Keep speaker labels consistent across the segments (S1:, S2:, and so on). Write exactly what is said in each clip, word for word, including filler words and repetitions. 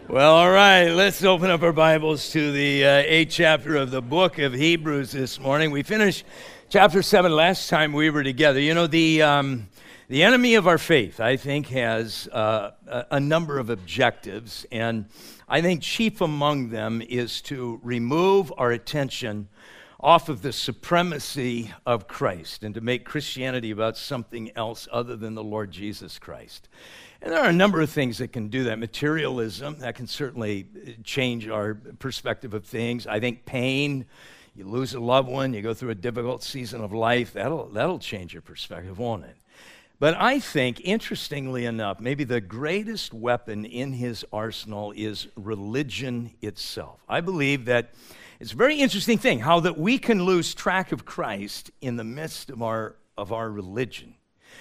S1: Well, all right, let's open up our Bibles to the uh, eighth chapter of the book of Hebrews this morning. We finished chapter seven last time we were together. You know, the um, the enemy of our faith, I think, has uh, a, a number of objectives, and I think chief among them is to remove our attention off of the supremacy of Christ and to make Christianity about something else other than the Lord Jesus Christ. And there are a number of things that can do that. Materialism, that can certainly change our perspective of things. I think pain, you lose a loved one, you go through a difficult season of life, that'll that'll change your perspective, won't it? But I think, interestingly enough, maybe the greatest weapon in his arsenal is religion itself. I believe that it's a very interesting thing, how that we can lose track of Christ in the midst of our of our religion.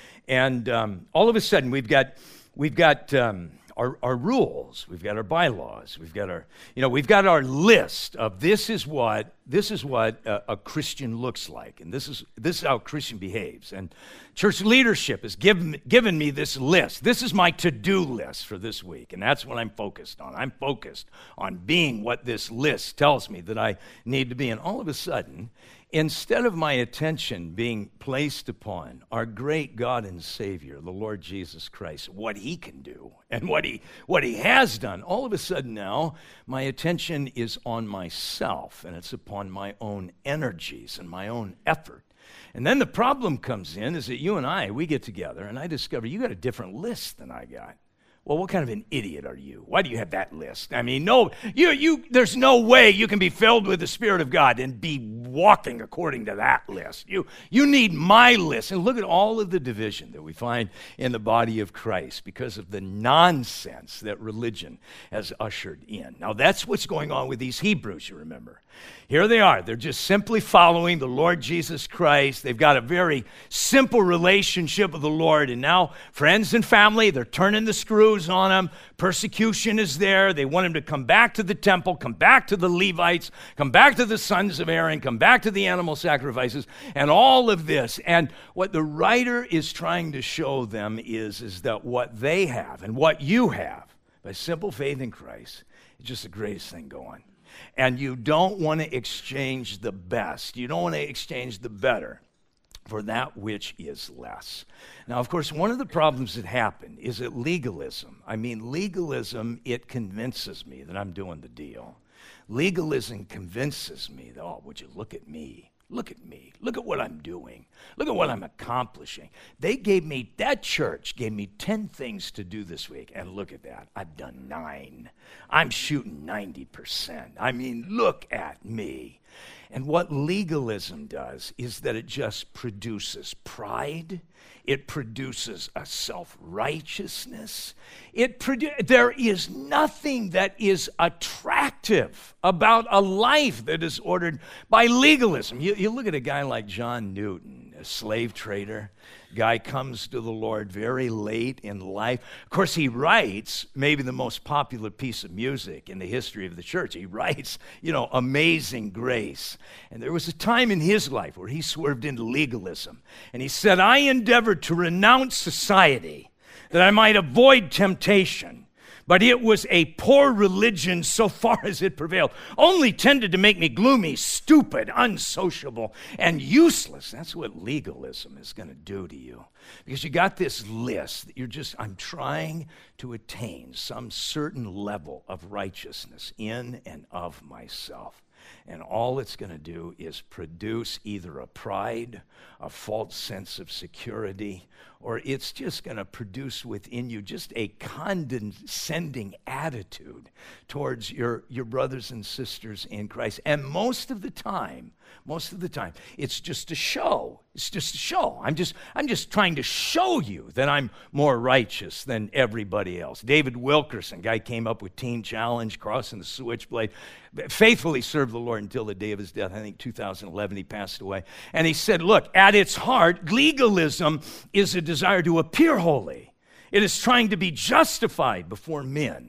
S1: And um, all of a sudden, we've got we've got um, our, our rules, we've got our bylaws, we've got our you know we've got our list of this is what this is what a, a Christian looks like, and this is this is how a Christian behaves. And church leadership has given given me this list. This is my to-do list for this week, and that's what I'm focused on. I'm focused on being what this list tells me that I need to be. And all of a sudden, instead of my attention being placed upon our great God and Savior, the Lord Jesus Christ, what he can do and what he what he has done, all of a sudden now my attention is on myself, and it's upon my own energies and my own effort. And then the problem comes in is that you and I, we get together, and I discover you got a different list than I got. Well, what kind of an idiot are you? Why do you have that list? I mean, no, you, you. There's no way you can be filled with the Spirit of God and be walking according to that list. You, you need my list. And look at all of the division that we find in the body of Christ because of the nonsense that religion has ushered in. Now, that's what's going on with these Hebrews, you remember. Here they are. They're just simply following the Lord Jesus Christ. They've got a very simple relationship with the Lord. And now friends and family, they're turning the screws on him. Persecution is there. They want him to come back to the temple, come back to the Levites, come back to the sons of Aaron, come back to the animal sacrifices, and all of this. And what the writer is trying to show them is, is that what they have and what you have by simple faith in Christ is just the greatest thing going. And you don't want to exchange the best. You don't want to exchange the better for that which is less. Now, of course, one of the problems that happen is that legalism, I mean, legalism, it convinces me that I'm doing the deal. Legalism convinces me that, oh, would you look at me? Look at me. Look at what I'm doing. Look at what I'm accomplishing. They gave me, that church gave me ten things to do this week, and look at that. I've done nine. I'm shooting ninety percent. I mean, look at me. And what legalism does is that it just produces pride. It produces a self-righteousness. It produ- there is nothing that is attractive about a life that is ordered by legalism. You, you look at a guy like John Newton, a slave trader. Guy comes to the Lord very late in life. Of course, he writes maybe the most popular piece of music in the history of the church. He writes, you know, Amazing Grace. And there was a time in his life where he swerved into legalism. And he said, I endeavored to renounce society that I might avoid temptation. But it was a poor religion so far as it prevailed, only tended to make me gloomy, stupid, unsociable, and useless. That's what legalism is going to do to you. Because you got this list that you're just, I'm trying to attain some certain level of righteousness in and of myself. And all it's going to do is produce either a pride, a false sense of security, or it's just going to produce within you just a condescending attitude towards your, your brothers and sisters in Christ. And most of the time, most of the time, it's just a show. It's just a show. I'm just, I'm just trying to show you that I'm more righteous than everybody else. David Wilkerson, guy came up with Teen Challenge, Crossing the Switchblade, faithfully served the Lord until the day of his death. I think two thousand eleven he passed away. And he said, look, at its heart, legalism is a desire to appear holy. It is trying to be justified before men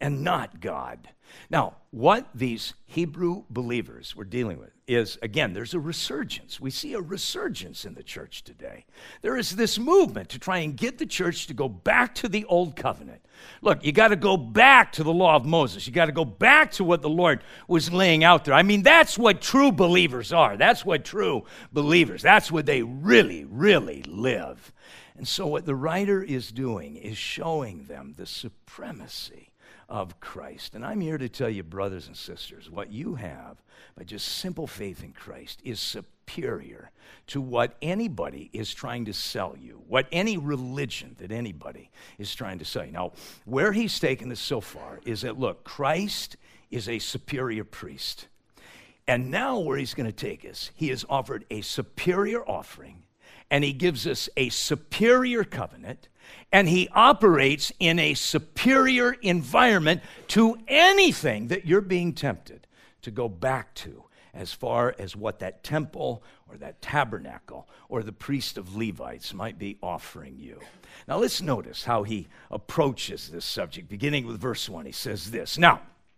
S1: and not God. Now, what these Hebrew believers were dealing with is, again, there's a resurgence. We see a resurgence in the church today. There is this movement to try and get the church to go back to the old covenant. Look, you got to go back to the law of Moses. You got to go back to what the Lord was laying out there. I mean, that's what true believers are. That's what true believers, that's what they really, really live. And so what the writer is doing is showing them the supremacy of Christ. And I'm here to tell you, brothers and sisters, what you have by just simple faith in Christ is superior to what anybody is trying to sell you, what any religion that anybody is trying to sell you. Now, where he's taken this so far is that, look, Christ is a superior priest. And now where he's going to take us, he has offered a superior offering, and he gives us a superior covenant, and he operates in a superior environment to anything that you're being tempted to go back to, as far as what that temple or that tabernacle or the priest of Levites might be offering you. Now let's notice how he approaches this subject. Beginning with verse one, he says this. Now,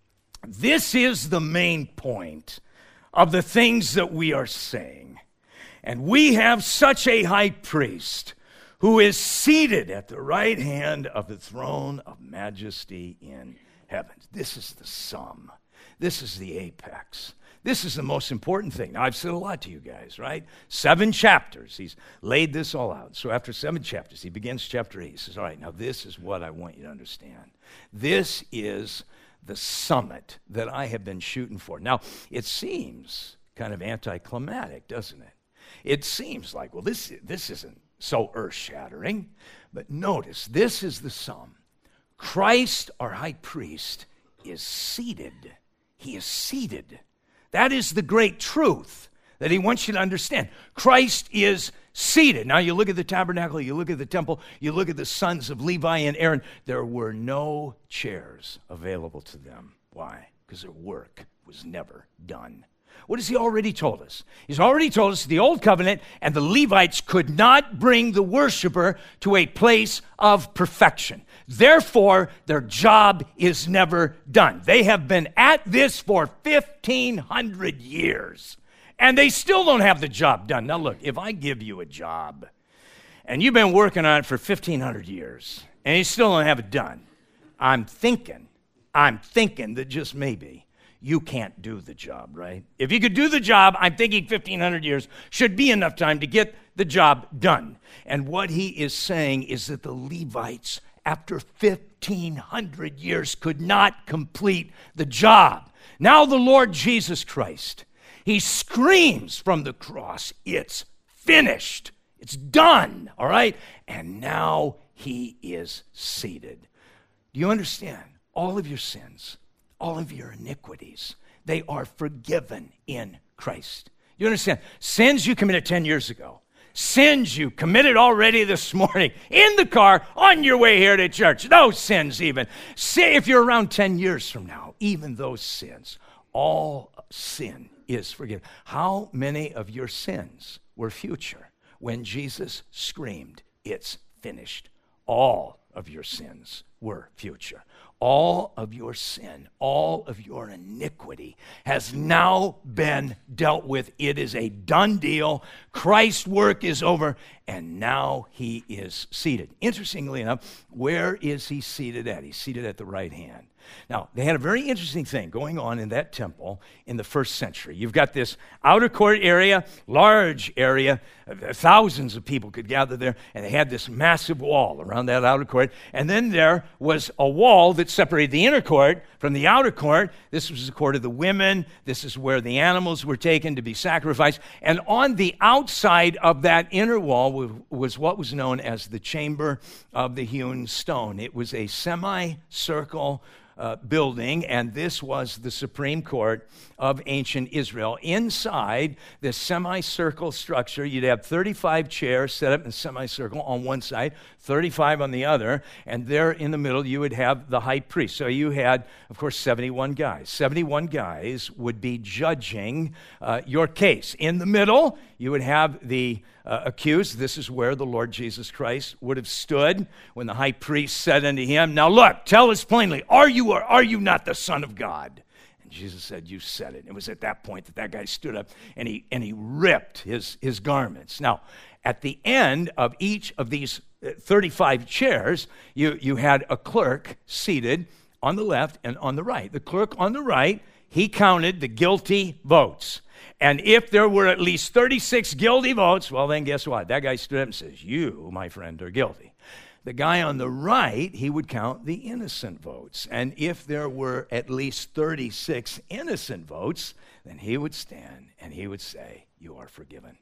S1: this is the main point of the things that we are saying. And we have such a high priest who is seated at the right hand of the throne of majesty in heaven. This is the sum. This is the apex. This is the most important thing. Now, I've said a lot to you guys, right? Seven chapters. He's laid this all out. So after seven chapters, he begins chapter eight. He says, all right, now this is what I want you to understand. This is the summit that I have been shooting for. Now, it seems kind of anticlimactic, doesn't it? It seems like, well, this, this isn't so earth-shattering. But notice, this is the sum. Christ, our high priest, is seated. He is seated. That is the great truth that he wants you to understand. Christ is seated. Now you look at the tabernacle, you look at the temple, you look at the sons of Levi and Aaron. There were no chairs available to them. Why? Because their work was never done. What has he already told us? He's already told us the old covenant and the Levites could not bring the worshiper to a place of perfection. Therefore, their job is never done. They have been at this for fifteen hundred years, and they still don't have the job done. Now look, if I give you a job, and you've been working on it for fifteen hundred years, and you still don't have it done, I'm thinking, I'm thinking that just maybe you can't do the job, right? If you could do the job, I'm thinking fifteen hundred years should be enough time to get the job done. And what he is saying is that the Levites, after fifteen hundred years, could not complete the job. Now the Lord Jesus Christ, he screams from the cross, it's finished. It's done, all right? And now he is seated. Do you understand? All of your sins, all of your iniquities, they are forgiven in Christ. You understand? Sins you committed ten years ago. Sins you committed already this morning in the car on your way here to church. Those sins even. Say if you're around ten years from now, even those sins, all sin is forgiven. How many of your sins were future when Jesus screamed, it's finished? All of your sins were future. All of your sin, all of your iniquity has now been dealt with. It is a done deal. Christ's work is over, and now he is seated. Interestingly enough, where is he seated at? He's seated at the right hand. Now, they had a very interesting thing going on in that temple in the first century. You've got this outer court area, large area, thousands of people could gather there, and they had this massive wall around that outer court. And then there was a wall that separated the inner court from the outer court. This was the court of the women. This is where the animals were taken to be sacrificed. And on the outside of that inner wall was what was known as the chamber of the hewn stone. It was a semicircle Uh, building, and this was the Supreme Court of ancient Israel. Inside this semicircle structure, you'd have thirty-five chairs set up in a semicircle on one side, thirty-five on the other, and there in the middle you would have the high priest. So you had, of course, seventy-one guys. seventy-one guys would be judging uh, your case. In the middle, you would have the Uh, accused. This is where the Lord Jesus Christ would have stood when the high priest said unto him, now look, tell us plainly, are you you are, are you not the Son of God? And Jesus said, you said it. And it was at that point that that guy stood up and he and he ripped his, his garments. Now, at the end of each of these thirty-five chairs, you, you had a clerk seated on the left and on the right. The clerk on the right, he counted the guilty votes. And if there were at least thirty-six guilty votes, well, then guess what? That guy stood up and says, you, my friend, are guilty. The guy on the right, he would count the innocent votes. And if there were at least thirty-six innocent votes, then he would stand and he would say, you are forgiven.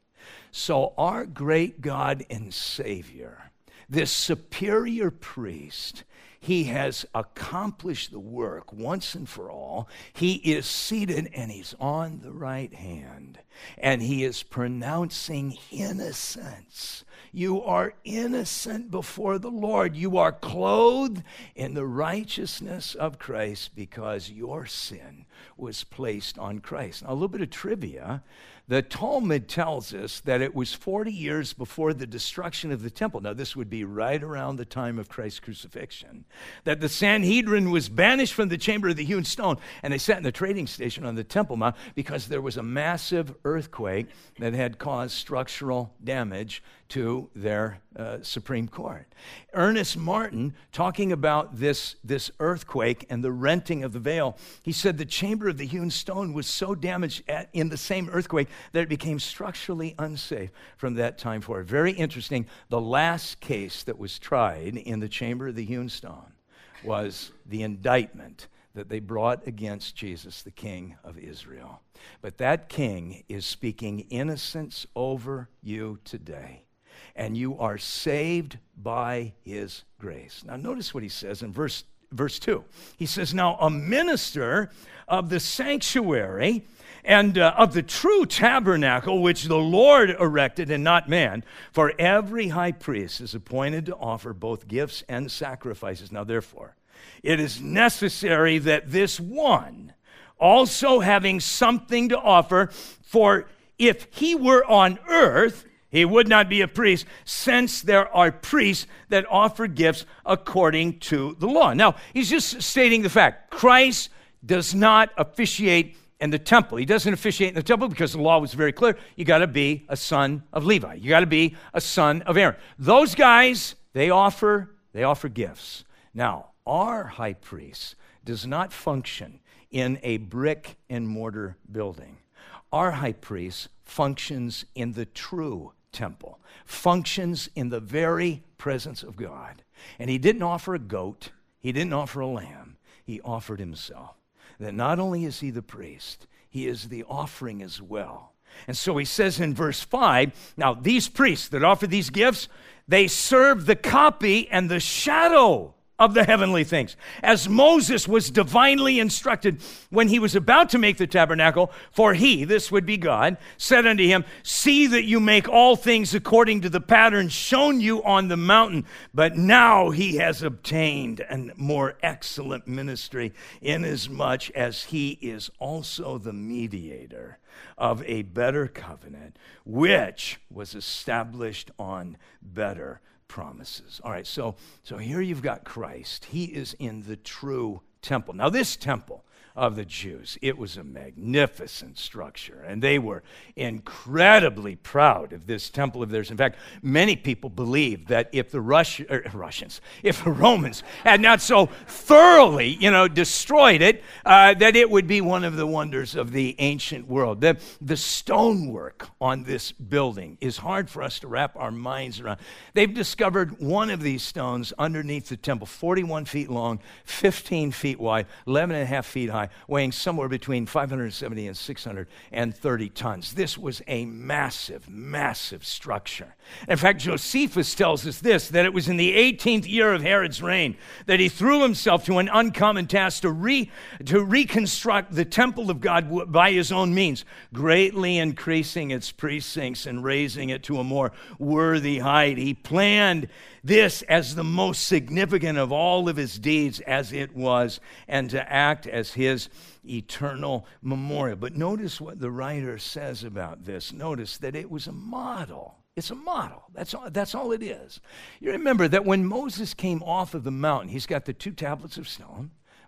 S1: So our great God and Savior, this superior priest, he has accomplished the work once and for all. He is seated and he's on the right hand. And he is pronouncing innocence. You are innocent before the Lord. You are clothed in the righteousness of Christ because your sin was placed on Christ. Now, a little bit of trivia. The Talmud tells us that it was forty years before the destruction of the temple. Now, this would be right around the time of Christ's crucifixion, that the Sanhedrin was banished from the chamber of the hewn stone, and they sat in the trading station on the Temple Mount because there was a massive earthquake that had caused structural damage to their uh, Supreme Court. Ernest Martin, talking about this, this earthquake and the renting of the veil, he said the chamber of the hewn stone was so damaged at, in the same earthquake that it became structurally unsafe from that time forward. Very interesting. The last case that was tried in the chamber of the hewn stone was the indictment that they brought against Jesus, the King of Israel. But that king is speaking innocence over you today. And you are saved by his grace. Now notice what he says in verse, verse two. He says, now a minister of the sanctuary and uh, of the true tabernacle which the Lord erected and not man, for every high priest is appointed to offer both gifts and sacrifices. Now therefore, it is necessary that this one also having something to offer, for if he were on earth, he would not be a priest, since there are priests that offer gifts according to the law. Now, he's just stating the fact. Christ does not officiate in the temple. He doesn't officiate in the temple because the law was very clear. You got to be a son of Levi. You got to be a son of Aaron. Those guys, they offer, they offer gifts. Now, our high priest does not function in a brick and mortar building. Our high priest functions in the true temple, functions in the very presence of God. And he didn't offer a goat, he didn't offer a lamb, he offered himself. That not only is he the priest, he is the offering as well. And so he says in verse five, now these priests that offer these gifts, they serve the copy and the shadow of the heavenly things. As Moses was divinely instructed when he was about to make the tabernacle, for he, this would be God, said unto him, see that you make all things according to the pattern shown you on the mountain. But now he has obtained a more excellent ministry, inasmuch as he is also the mediator of a better covenant, which was established on better promises. All right, so so here you've got Christ. He is in the true temple. Now this temple of the Jews, it was a magnificent structure, and they were incredibly proud of this temple of theirs. In fact, many people believe that if the Rus- er, Russians, if the Romans had not so thoroughly, you know, destroyed it, uh, that it would be one of the wonders of the ancient world. The, the stonework on this building is hard for us to wrap our minds around. They've discovered one of these stones underneath the temple, forty-one feet long, fifteen feet wide, eleven and a half feet high, weighing somewhere between five hundred seventy and six hundred thirty tons. This was a massive, massive structure. In fact, Josephus tells us this, that it was in the eighteenth year of Herod's reign that he threw himself to an uncommon task to, re, to reconstruct the temple of God by his own means, greatly increasing its precincts and raising it to a more worthy height. He planned this as the most significant of all of his deeds as it was, and to act as his eternal memorial. But notice what the writer says about this. Notice that it was a model. It's a model. That's all, that's all it is. You remember that when Moses came off of the mountain, he's got the two tablets of stone.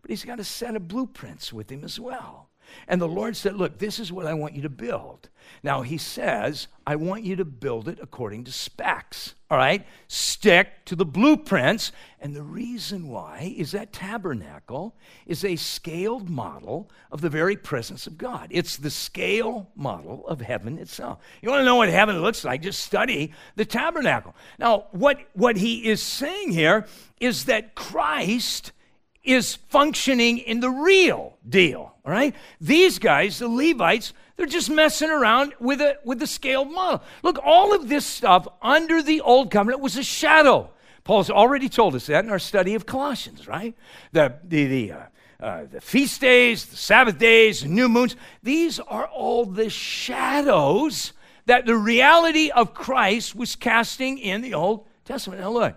S1: but he's got a set of blueprints with him as well. And the Lord said, look, this is what I want you to build. Now, he says, I want you to build it according to specs, all right? Stick to the blueprints. And the reason why is that tabernacle is a scaled model of the very presence of God. It's the scale model of heaven itself. You want to know what heaven looks like? Just study the tabernacle. Now, what, what he is saying here is that Christ is functioning in the real deal, all right? These guys, the Levites, they're just messing around with a with the scaled model. Look, all of this stuff under the old covenant was a shadow. Paul's already told us that in our study of Colossians, right? The the the, uh, uh, the feast days, the Sabbath days, the new moons, these are all the shadows that the reality of Christ was casting in the Old Testament. Now look,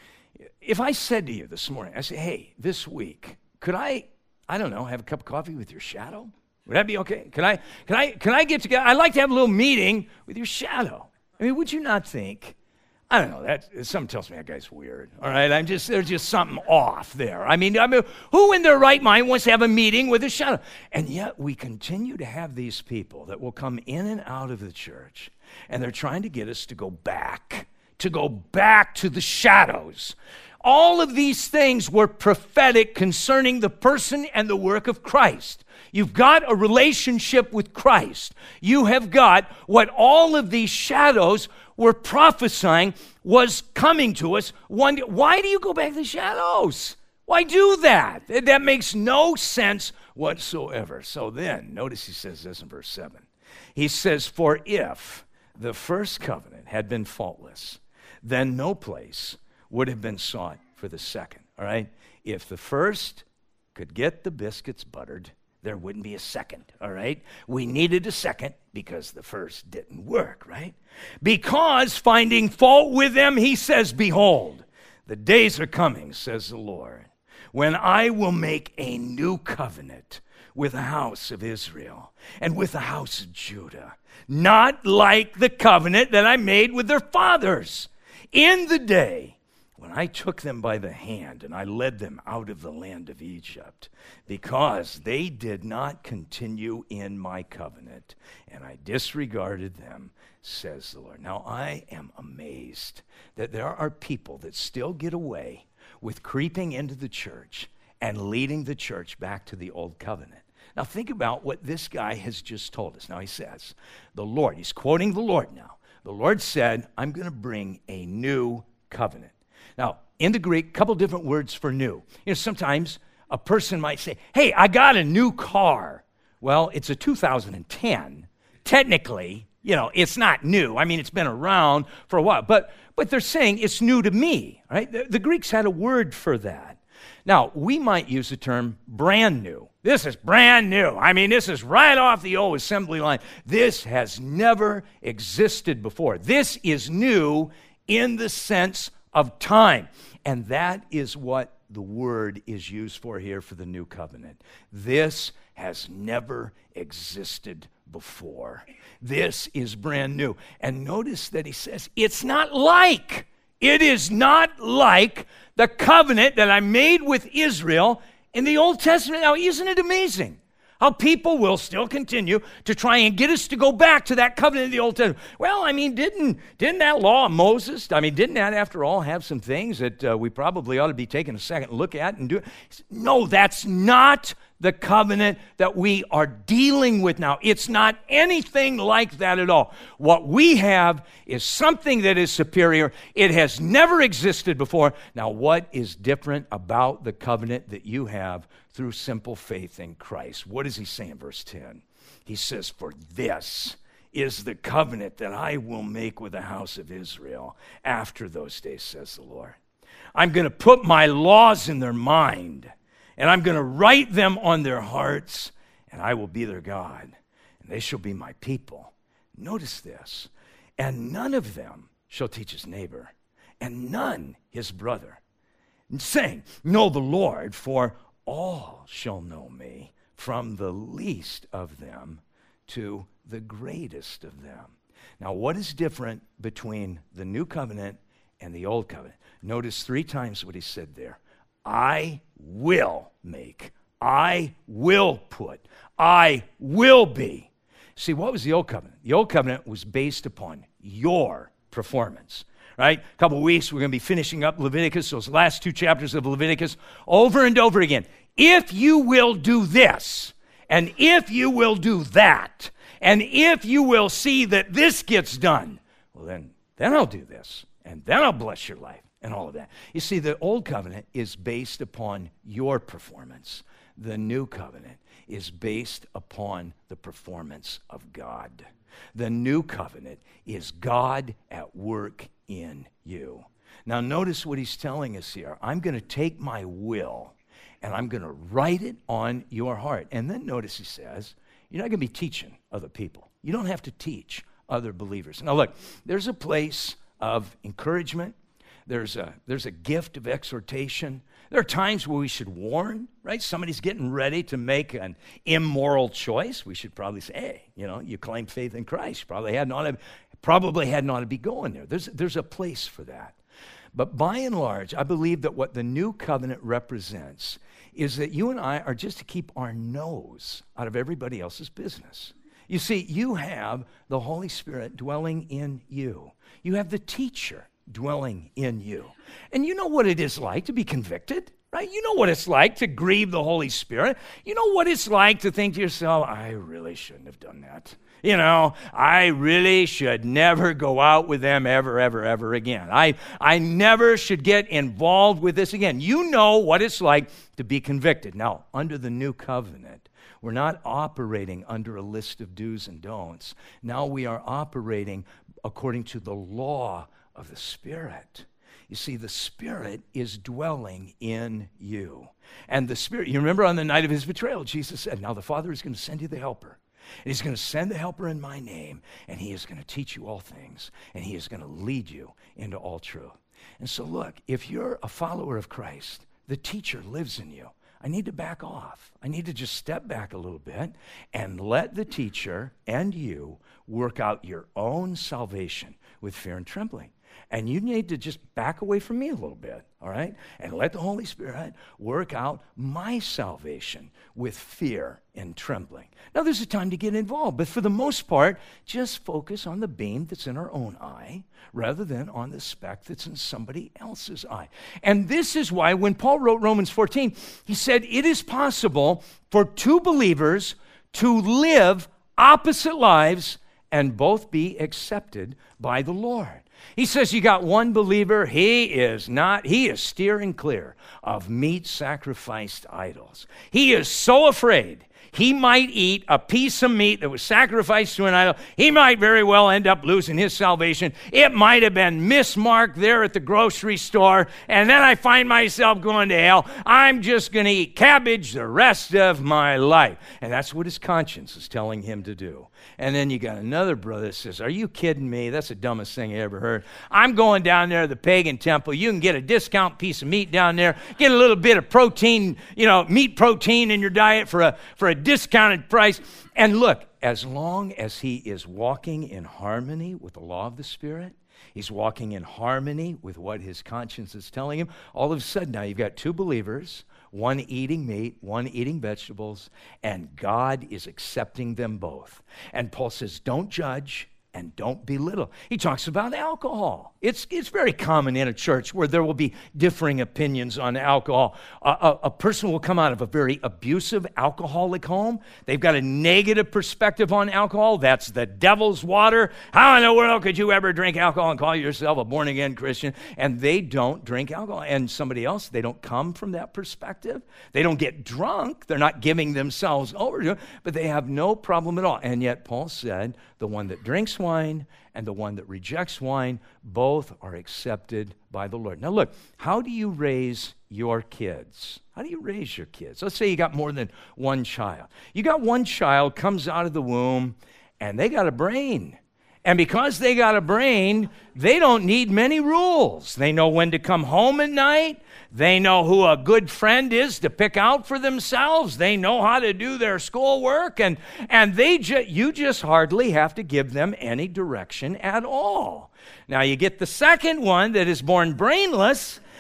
S1: if I said to you this morning, I say, hey, this week, could I, I don't know, have a cup of coffee with your shadow? Would that be okay? Can I, can I, can I get together? I'd like to have a little meeting with your shadow. I mean, would you not think, I don't know, that something tells me that guy's weird, all right? I'm just, there's just something off there. I mean, I mean, who in their right mind wants to have a meeting with a shadow? And yet we continue to have these people that will come in and out of the church, and they're trying to get us to go back, to go back to the shadows. All of these things were prophetic concerning the person and the work of Christ. You've got a relationship with Christ. You have got what all of these shadows were prophesying was coming to us. One, why do you go back to the shadows? Why do that? That makes no sense whatsoever. So then, notice he says this in verse seven. He says, for if the first covenant had been faultless, then no place would have been sought for the second, all right? If the first could get the biscuits buttered, there wouldn't be a second, all right? We needed a second because the first didn't work, right? Because finding fault with them, he says, behold, the days are coming, says the Lord, when I will make a new covenant with the house of Israel and with the house of Judah, not like the covenant that I made with their fathers in the day when I took them by the hand and I led them out of the land of Egypt, because they did not continue in my covenant, and I disregarded them, says the Lord. Now, I am amazed that there are people that still get away with creeping into the church and leading the church back to the old covenant. Now, think about what this guy has just told us. Now, he says, the Lord, he's quoting the Lord now. The Lord said, I'm going to bring a new covenant. Now, in the Greek, a couple different words for new. You know, sometimes a person might say, hey, I got a new car. Well, it's a two thousand ten. Technically, you know, it's not new. I mean, it's been around for a while. But but they're saying it's new to me, right? The, the Greeks had a word for that. Now, we might use the term brand new. This is brand new. I mean, this is right off the old assembly line. This has never existed before. This is new in the sense of time. And that is what the word is used for here for the new covenant. This has never existed before. This is brand new. And notice that he says, it's not like, it is not like the covenant that I made with Israel in the Old Testament. Now, isn't it amazing how people will still continue to try and get us to go back to that covenant of the Old Testament? Well, I mean, didn't didn't that law of Moses, I mean, didn't that, after all, have some things that uh, we probably ought to be taking a second look at and do? No, that's not the covenant that we are dealing with now. It's not anything like that at all. What we have is something that is superior. It has never existed before. Now, what is different about the covenant that you have through simple faith in Christ? What does he say in verse ten? He says, for this is the covenant that I will make with the house of Israel after those days, says the Lord. I'm going to put my laws in their mind, and I'm going to write them on their hearts, and I will be their God, and they shall be my people. Notice this. And none of them shall teach his neighbor, and none his brother, saying, know the Lord, for all shall know me, from the least of them to the greatest of them. Now, what is different between the new covenant and the old covenant? Notice three times what he said there. I will make. I will put. I will be. See, what was the old covenant? The old covenant was based upon your performance, right? A couple of weeks, we're going to be finishing up Leviticus, those last two chapters of Leviticus, over and over again. If you will do this, and if you will do that, and if you will see that this gets done, well, then, then I'll do this, and then I'll bless your life, and all of that. You see, the old covenant is based upon your performance. The new covenant is based upon the performance of God. The new covenant is God at work in you. Now, notice what he's telling us here. I'm going to take my will, and I'm going to write it on your heart. And then notice he says, you're not going to be teaching other people. You don't have to teach other believers. Now, look, there's a place of encouragement. There's a, there's a gift of exhortation. There are times where we should warn, right? Somebody's getting ready to make an immoral choice. We should probably say, hey, you know, you claim faith in Christ. You probably hadn't ought to, probably hadn't ought to be going there. There's, there's a place for that. But by and large, I believe that what the new covenant represents is that you and I are just to keep our nose out of everybody else's business. You see, you have the Holy Spirit dwelling in you. You have the teacher dwelling in you. And you know what it is like to be convicted, right? You know what it's like to grieve the Holy Spirit. You know what it's like to think to yourself, I really shouldn't have done that. You know, I really should never go out with them ever, ever, ever again. I, I never should get involved with this again. You know what it's like to be convicted. Now, under the new covenant, we're not operating under a list of do's and don'ts. Now we are operating according to the law of the Spirit. You see, the Spirit is dwelling in you. And the Spirit, you remember on the night of his betrayal, Jesus said, now the Father is going to send you the Helper. And he's going to send the Helper in my name, and he is going to teach you all things, and he is going to lead you into all truth. And so look, if you're a follower of Christ, the teacher lives in you. I need to back off. I need to just step back a little bit and let the teacher and you work out your own salvation with fear and trembling. And you need to just back away from me a little bit, all right? And let the Holy Spirit work out my salvation with fear and trembling. Now, there's a time to get involved, but for the most part, just focus on the beam that's in our own eye rather than on the speck that's in somebody else's eye. And this is why when Paul wrote Romans fourteen, he said it is possible for two believers to live opposite lives and both be accepted by the Lord. He says you got one believer, he is not, he is steering clear of meat sacrificed idols. He is so afraid he might eat a piece of meat that was sacrificed to an idol. He might very well end up losing his salvation. It might have been mismarked there at the grocery store, and then I find myself going to hell. I'm just going to eat cabbage the rest of my life. And that's what his conscience is telling him to do. And then you got another brother that says, are you kidding me? That's the dumbest thing I ever heard. I'm going down there to the pagan temple. You can get a discount piece of meat down there, get a little bit of protein, you know, meat protein in your diet for a for a discounted price. And look, as long as he is walking in harmony with the law of the Spirit, he's walking in harmony with what his conscience is telling him, all of a sudden now you've got two believers, one eating meat, one eating vegetables, and God is accepting them both. And Paul says, don't judge and don't belittle. He talks about alcohol. It's it's very common in a church where there will be differing opinions on alcohol. A, a, a person will come out of a very abusive, alcoholic home. They've got a negative perspective on alcohol. That's the devil's water. How in the world could you ever drink alcohol and call yourself a born-again Christian? And they don't drink alcohol. And somebody else, they don't come from that perspective. They don't get drunk. They're not giving themselves over to it, but they have no problem at all. And yet Paul said, the one that drinks wine and the one that rejects wine, both are accepted by the Lord. Now look, how do you raise your kids? How do you raise your kids? Let's say you got more than one child. You got one child comes out of the womb and they got a brain. And because they got a brain, they don't need many rules. They know when to come home at night. They know who a good friend is to pick out for themselves. They know how to do their schoolwork. And, and they ju- you just hardly have to give them any direction at all. Now you get the second one that is born brainless,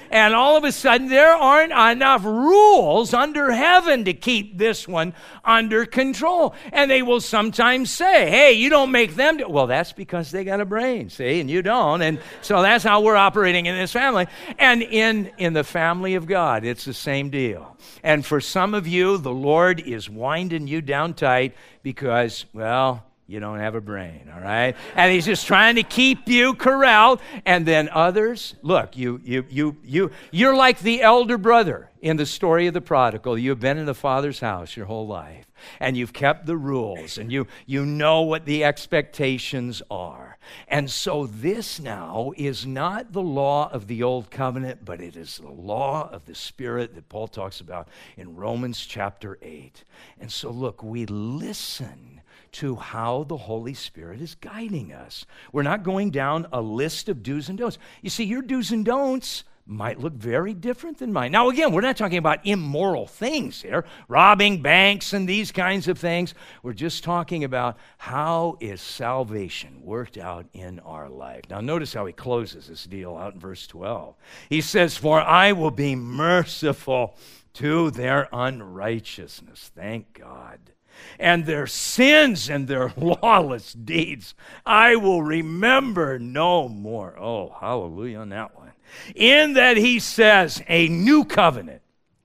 S1: And all of a sudden, there aren't enough rules under heaven to keep this one under control. And they will sometimes say, hey, you don't make them do. Well, that's because they got a brain, see, and you don't. And so that's how we're operating in this family. And in, in the family of God, it's the same deal. And for some of you, the Lord is winding you down tight because, well, you don't have a brain, all right? And he's just trying to keep you corralled. And then others, look, you, you, you, you, you're like the elder brother in the story of the prodigal. You've been in the Father's house your whole life, and you've kept the rules, and you, you know what the expectations are. And so this now is not the law of the old covenant, but it is the law of the Spirit that Paul talks about in Romans chapter eight. And so look, we listen to how the Holy Spirit is guiding us. We're not going down a list of do's and don'ts. You see, your do's and don'ts might look very different than mine. Now, again, we're not talking about immoral things here, robbing banks and these kinds of things. We're just talking about how is salvation worked out in our life. Now, notice how he closes this deal out in verse twelve. He says, for I will be merciful to their unrighteousness. Thank God. And their sins and their lawless deeds I will remember no more. Oh, hallelujah on that one. In that he says, a new covenant,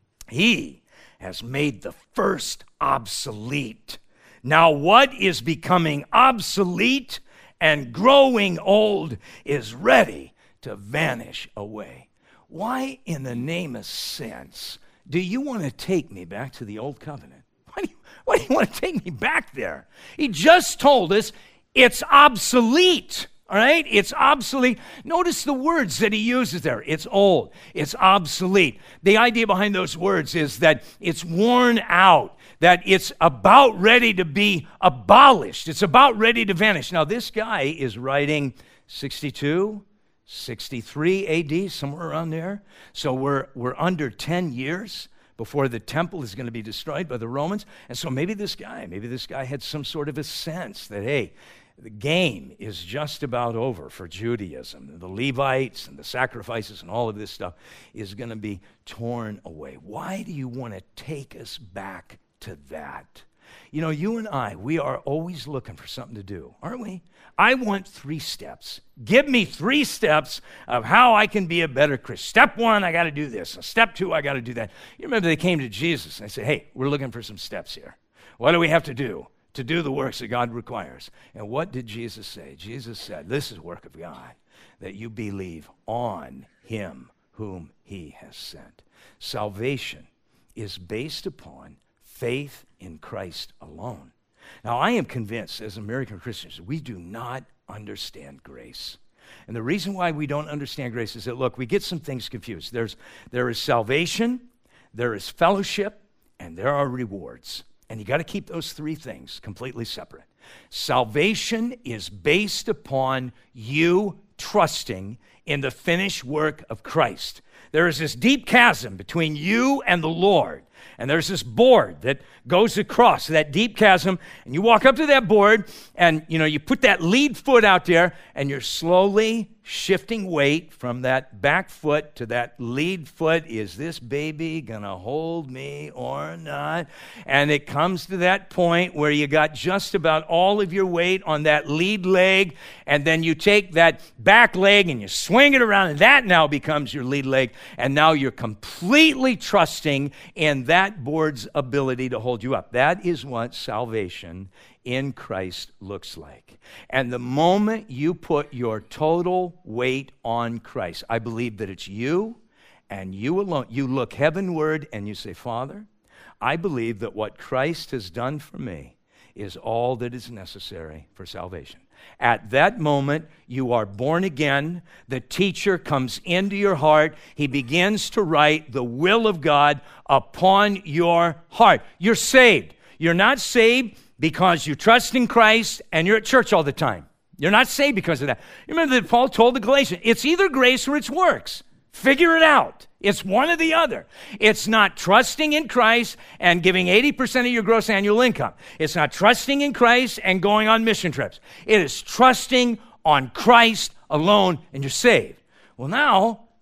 S1: he has made the first obsolete. Now what is becoming obsolete and growing old is ready to vanish away. Why in the name of sense do you want to take me back to the old covenant? Why do you, why do you want to take me back there? He just told us it's obsolete, all right? It's obsolete. Notice the words that he uses there. It's old. It's obsolete. The idea behind those words is that it's worn out, that it's about ready to be abolished. It's about ready to vanish. Now, this guy is writing sixty-two, sixty-three A D, somewhere around there. So we're we're under ten years before the temple is going to be destroyed by the Romans. And so maybe this guy, maybe this guy had some sort of a sense that, hey, the game is just about over for Judaism. The Levites and the sacrifices and all of this stuff is going to be torn away. Why do you want to take us back to that? You know, you and I, we are always looking for something to do, aren't we? I want three steps. Give me three steps of how I can be a better Christian. Step one, I got to do this. Step two, I got to do that. You remember they came to Jesus and they said, hey, we're looking for some steps here. What do we have to do to do the works that God requires? And what did Jesus say? Jesus said, this is the work of God, that you believe on him whom he has sent. Salvation is based upon faith in Christ alone. Now, I am convinced as American Christians, we do not understand grace. And the reason why we don't understand grace is that, look, we get some things confused. There's, there is salvation, there is fellowship, and there are rewards. And you got to keep those three things completely separate. Salvation is based upon you trusting in the finished work of Christ. There is this deep chasm between you and the Lord. And there's this board that goes across that deep chasm, and you walk up to that board, and you know you put that lead foot out there, and you're slowly shifting weight from that back foot to that lead foot. Is this baby gonna hold me or not? And it comes to that point where you got just about all of your weight on that lead leg, and then you take that back leg and you swing it around, and that now becomes your lead leg, and now you're completely trusting in that board's ability to hold you up. That is what salvation in Christ looks like. And the moment you put your total weight on Christ, I believe that it's you and you alone. You look heavenward and you say, Father, I believe that what Christ has done for me is all that is necessary for salvation. At that moment, you are born again. The teacher comes into your heart. He begins to write the will of God upon your heart. You're saved. You're not saved because you trust in Christ and you're at church all the time. You're not saved because of that. You remember that Paul told the Galatians, it's either grace or it's works. Figure it out. It's one or the other. It's not trusting in Christ and giving eighty percent of your gross annual income. It's not trusting in Christ and going on mission trips. It is trusting on Christ alone and you're saved. Well, now,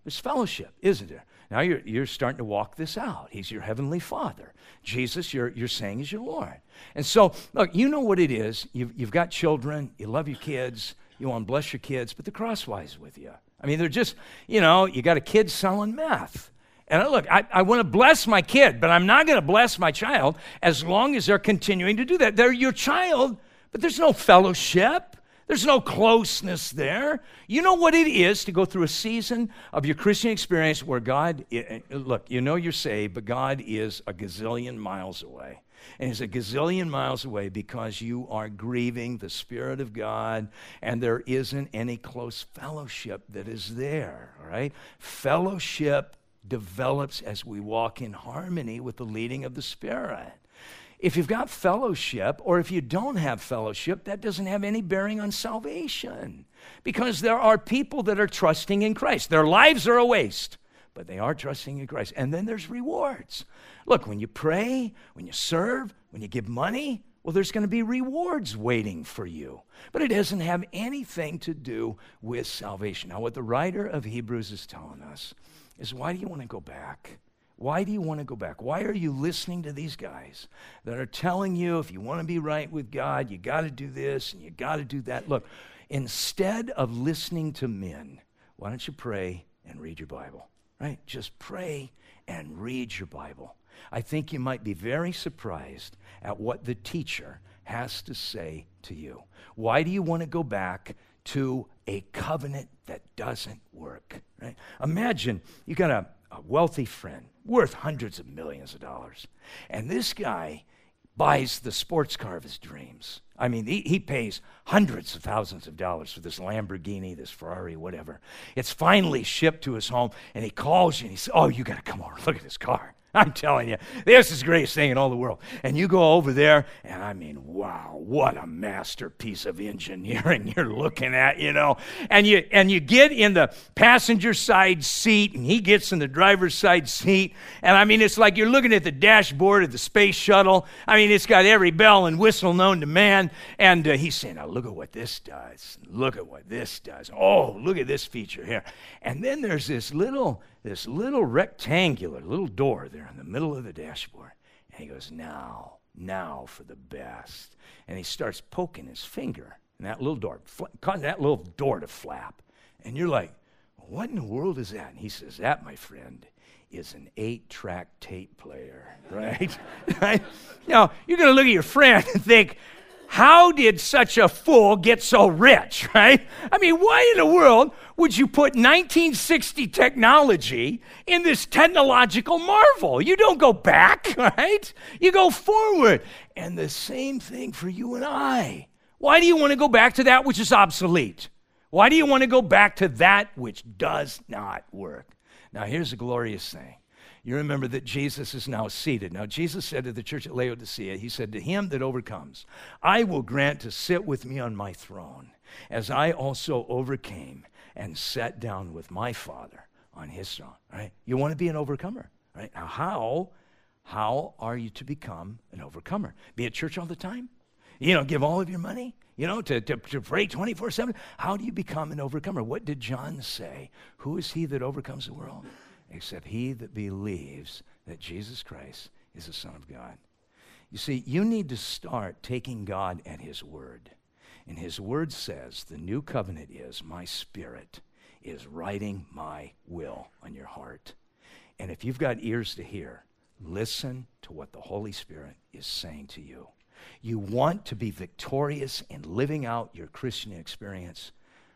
S1: There's fellowship, isn't there? Now you're, you're starting to walk this out. He's your heavenly Father. Jesus, you're, you're saying, is your Lord. And so, look, you know what it is. You've, you've got children. You love your kids. You want to bless your kids, but the crosswise with you. I mean, they're just, you know, you got a kid selling meth. And I, look, I, I want to bless my kid, but I'm not going to bless my child as long as they're continuing to do that. They're your child, but there's no fellowship. There's no closeness there. You know what it is to go through a season of your Christian experience where God, look, you know you're saved, but God is a gazillion miles away. And he's a gazillion miles away because you are grieving the Spirit of God, and there isn't any close fellowship that is there, all right? Fellowship develops as we walk in harmony with the leading of the Spirit. If you've got fellowship, or if you don't have fellowship, that doesn't have any bearing on salvation, because there are people that are trusting in Christ. Their lives are a waste, but they are trusting in Christ. And then there's rewards. Look, when you pray, when you serve, when you give money, well, there's going to be rewards waiting for you. But it doesn't have anything to do with salvation. Now, what the writer of Hebrews is telling us is, why do you want to go back? Why do you want to go back? Why are you listening to these guys that are telling you if you want to be right with God, you got to do this and you got to do that? Look, instead of listening to men, why don't you pray and read your Bible, right? Just pray and read your Bible. I think you might be very surprised at what the teacher has to say to you. Why do you want to go back to a covenant that doesn't work, right? Imagine you got a, a wealthy friend worth hundreds of millions of dollars, and this guy buys the sports car of his dreams. I mean, he, he pays hundreds of thousands of dollars for this Lamborghini, this Ferrari, whatever. It's finally shipped to his home, and he calls you, and he says, oh, you got to come over, look at this car. I'm telling you, this is the greatest thing in all the world. And you go over there, and I mean, wow, what a masterpiece of engineering you're looking at, you know. And you and you get in the passenger side seat, and he gets in the driver's side seat. And I mean, it's like you're looking at the dashboard of the space shuttle. I mean, it's got every bell and whistle known to man. And uh, he's saying, now look at what this does. Look at what this does. Oh, look at this feature here. And then there's this little... this little rectangular little door there in the middle of the dashboard. And he goes, now, now for the best. And he starts poking his finger in that little door, causing that little door to flap. And you're like, what in the world is that? And he says, that, my friend, is an eight-track tape player, right? right? Now, you're going to look at your friend and think, how did such a fool get so rich, right? I mean, why in the world would you put nineteen sixty technology in this technological marvel? You don't go back, right? You go forward. And the same thing for you and I. Why do you want to go back to that which is obsolete? Why do you want to go back to that which does not work? Now, here's the glorious thing. You remember that Jesus is now seated. Now, Jesus said to the church at Laodicea, he said, to him that overcomes, I will grant to sit with me on my throne, as I also overcame and sat down with my Father on his throne. Right? You want to be an overcomer. Right? Now, how, how are you to become an overcomer? Be at church all the time? You know, give all of your money? You know, to, to, to pray twenty-four seven? How do you become an overcomer? What did John say? Who is he that overcomes the world? Except he that believes that Jesus Christ is the Son of God. You see, you need to start taking God at his word. And his word says, the new covenant is, my Spirit is writing my will on your heart. And if you've got ears to hear, listen to what the Holy Spirit is saying to you. You want to be victorious in living out your Christian experience?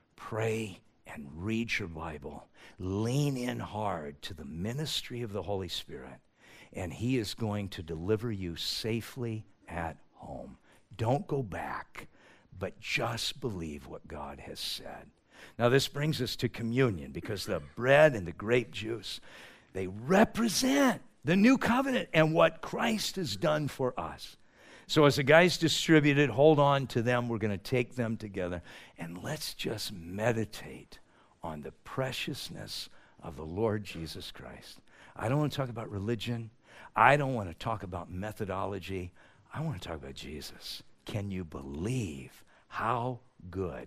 S1: Pray and read your Bible. Lean in hard to the ministry of the Holy Spirit, and he is going to deliver you safely at home. Don't go back, but just believe what God has said. Now, this brings us to communion, because the bread and the grape juice, they represent the new covenant and what Christ has done for us. So as the guys distributed, hold on to them. We're going to take them together, and let's just meditate on the preciousness of the Lord Jesus Christ. I don't want to talk about religion. I don't want to talk about methodology. I want to talk about Jesus. Can you believe how good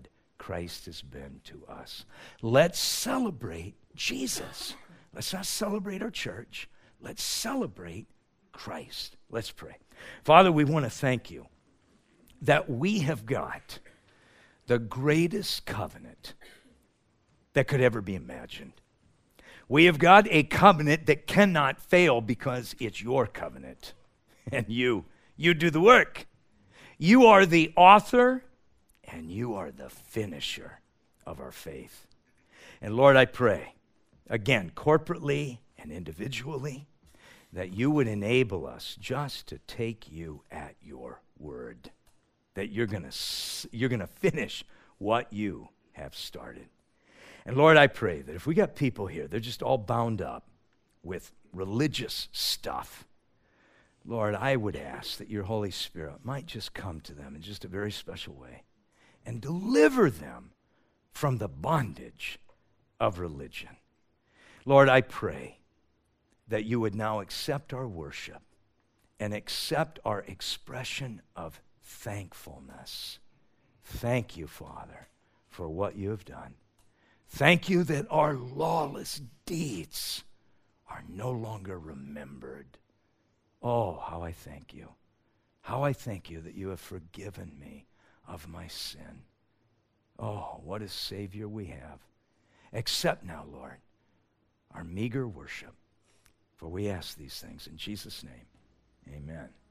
S1: Christ has been to us. Let's celebrate Jesus. Let's not celebrate our church. Let's celebrate Christ. Let's pray. Father, we want to thank you that we have got the greatest covenant that could ever be imagined. We have got a covenant that cannot fail because it's your covenant. And you, you do the work. You are the author and you are the finisher of our faith. And Lord, I pray, again, corporately and individually, that you would enable us just to take you at your word, that you're going to you're going to finish what you have started. And Lord, I pray that if we got people here, they're just all bound up with religious stuff, Lord, I would ask that your Holy Spirit might just come to them in just a very special way and deliver them from the bondage of religion. Lord, I pray that you would now accept our worship and accept our expression of thankfulness. Thank you, Father, for what you have done. Thank you that our lawless deeds are no longer remembered. Oh, how I thank you. How I thank you that you have forgiven me of my sin. Oh, what a Savior we have. Accept now, Lord, our meager worship. For we ask these things in Jesus' name. Amen.